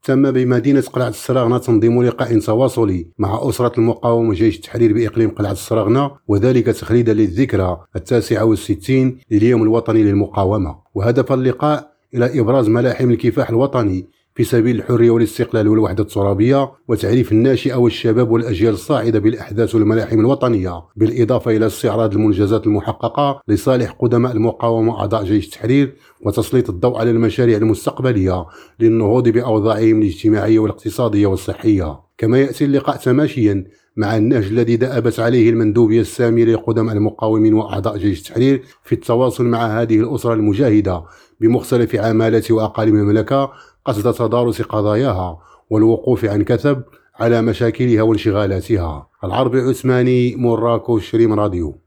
تم بمدينة قلعة السراغنة تنظيم لقاء تواصلي مع أسرة المقاومة جيش التحرير بإقليم قلعة السراغنة، وذلك تخليدا للذكرى 69 لليوم الوطني للمقاومة. وهدف اللقاء إلى إبراز ملاحم الكفاح الوطني في سبيل الحرية والاستقلال والوحدة الترابية، وتعريف الناشئة والشباب والأجيال الصاعدة بالأحداث والملاحم الوطنية، بالإضافة إلى استعراض المنجزات المحققة لصالح قدماء المقاومة أعضاء جيش التحرير، وتسليط الضوء على المشاريع المستقبلية للنهوض بأوضاعهم الاجتماعية والاقتصادية والصحية. كما يأتي اللقاء تماشيا مع النهج الذي دأبت عليه المندوبية السامية لقدماء المقاومين وأعضاء جيش التحرير في التواصل مع هذه الأسرة المجاهدة بمختلف عمالات وأقاليم المملكة قصد تدارس قضاياها والوقوف عن كثب على مشاكلها وانشغالاتها. العربي عثماني، موراكش، ريم راديو.